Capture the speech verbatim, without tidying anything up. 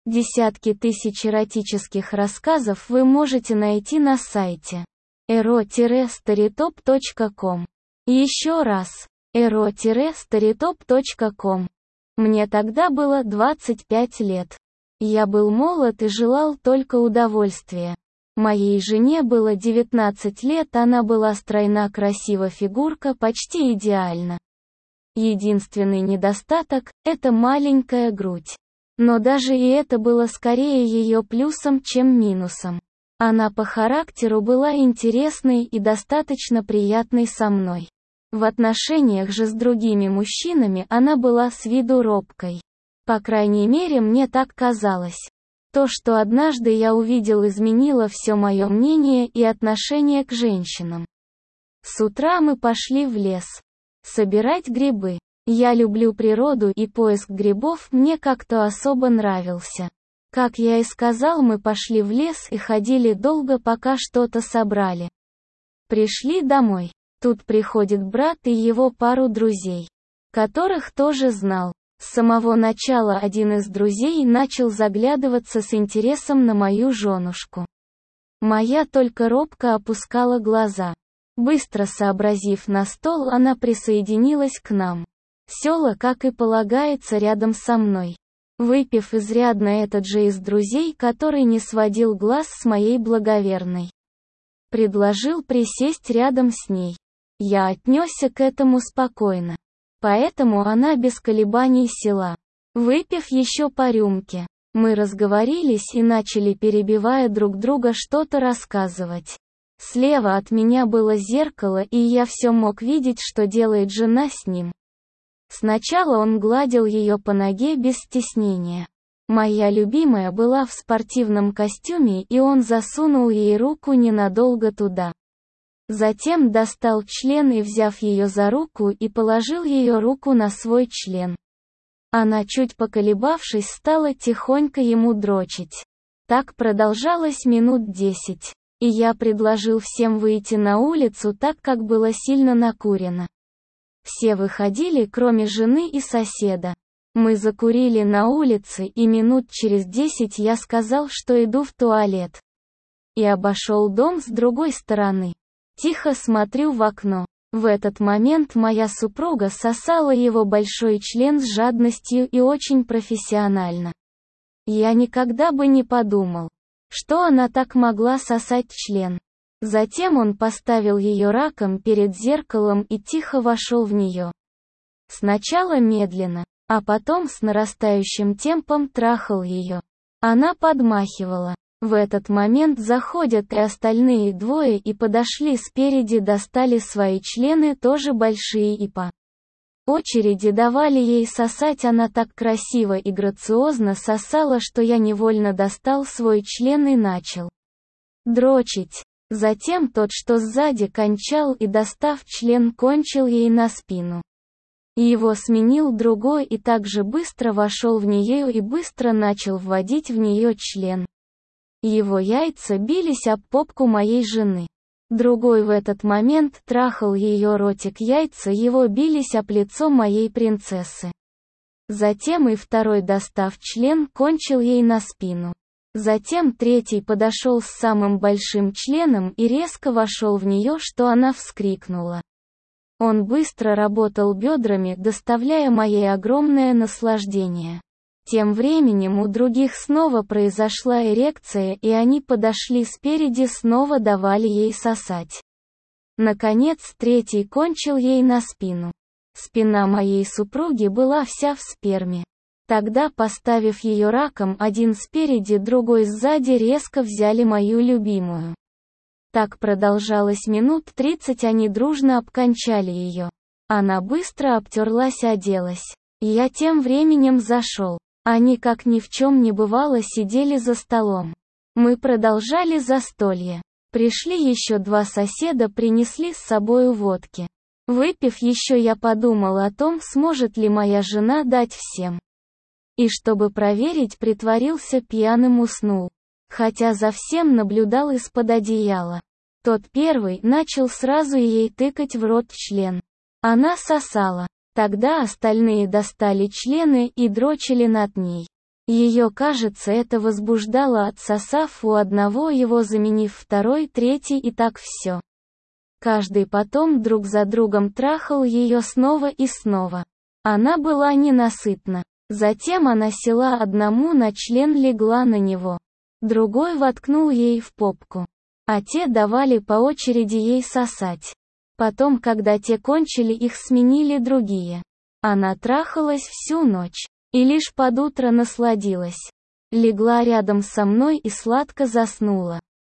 Десятки тысяч эротических рассказов вы можете найти на сайте эро старитоп точка ком. Еще раз, эро старитоп точка ком. Мне тогда было двадцать пять лет. Я был молод и желал только удовольствия. Моей жене было девятнадцать лет, она была стройна, красива, фигурка почти идеальна. Единственный недостаток – это маленькая грудь. Но даже и это было скорее ее плюсом, чем минусом. Она по характеру была интересной и достаточно приятной со мной. В отношениях же с другими мужчинами она была с виду робкой. По крайней мере, мне так казалось. То, что однажды я увидел, изменило все мое мнение и отношение к женщинам. С утра мы пошли в лес. Собирать грибы. Я люблю природу, и поиск грибов мне как-то особо нравился. Как я и сказал, мы пошли в лес и ходили долго, пока что-то собрали. Пришли домой. Тут приходит брат и его пару друзей, которых тоже знал. С самого начала один из друзей начал заглядываться с интересом на мою женушку. Моя только робко опускала глаза. Быстро сообразив на стол, она присоединилась к нам. Села, как и полагается, рядом со мной. Выпив изрядно, этот же из друзей, который не сводил глаз с моей благоверной, предложил присесть рядом с ней. Я отнесся к этому спокойно. Поэтому она без колебаний села. Выпив еще по рюмке, мы разговорились и начали, перебивая друг друга, что-то рассказывать. Слева от меня было зеркало, и я все мог видеть, что делает жена с ним. Сначала он гладил ее по ноге без стеснения. Моя любимая была в спортивном костюме, и он засунул ей руку ненадолго туда. Затем достал член и, взяв ее за руку, и положил ее руку на свой член. Она, чуть поколебавшись, стала тихонько ему дрочить. Так продолжалось минут десять. И я предложил всем выйти на улицу, так как было сильно накурено. Все выходили, кроме жены и соседа. Мы закурили на улице, и минут через десять я сказал, что иду в туалет. И обошел дом с другой стороны. Тихо смотрю в окно. В этот момент моя супруга сосала его большой член с жадностью и очень профессионально. Я никогда бы не подумал, что она так могла сосать член. Затем он поставил ее раком перед зеркалом и тихо вошел в нее. Сначала медленно, а потом с нарастающим темпом трахал ее. Она подмахивала. В этот момент заходят и остальные двое и подошли спереди, достали свои члены, тоже большие, и по очереди давали ей сосать. Она так красиво и грациозно сосала, что я невольно достал свой член и начал дрочить. Затем тот, что сзади, кончал и, достав член, кончил ей на спину. Его сменил другой и также быстро вошел в нее и быстро начал вводить в нее член. Его яйца бились об попку моей жены. Другой в этот момент трахал ее ротик, яйца его бились об лицо моей принцессы. Затем и второй, достав член, кончил ей на спину. Затем третий подошел с самым большим членом и резко вошел в нее, что она вскрикнула. Он быстро работал бедрами, доставляя моей огромное наслаждение. Тем временем у других снова произошла эрекция, и они подошли спереди, снова давали ей сосать. Наконец третий кончил ей на спину. Спина моей супруги была вся в сперме. Тогда, поставив ее раком, один спереди, другой сзади, резко взяли мою любимую. Так продолжалось минут тридцать, они дружно обкончали ее. Она быстро обтерлась, оделась. Я тем временем зашел. Они, как ни в чем не бывало, сидели за столом. Мы продолжали застолье. Пришли еще два соседа, принесли с собою водки. Выпив еще, я подумал о том, сможет ли моя жена дать всем. И чтобы проверить, притворился пьяным, уснул. Хотя за всем наблюдал из-под одеяла. Тот первый начал сразу ей тыкать в рот член. Она сосала. Тогда остальные достали члены и дрочили над ней. Ее, кажется, это возбуждало, отсосав у одного его, заменив второй, третий, и так все. Каждый потом друг за другом трахал ее снова и снова. Она была ненасытна. Затем она села одному на член, легла на него. Другой воткнул ей в попку. А те давали по очереди ей сосать. Потом, когда те кончили, их сменили другие. Она трахалась всю ночь. И лишь под утро насладилась. Легла рядом со мной и сладко заснула.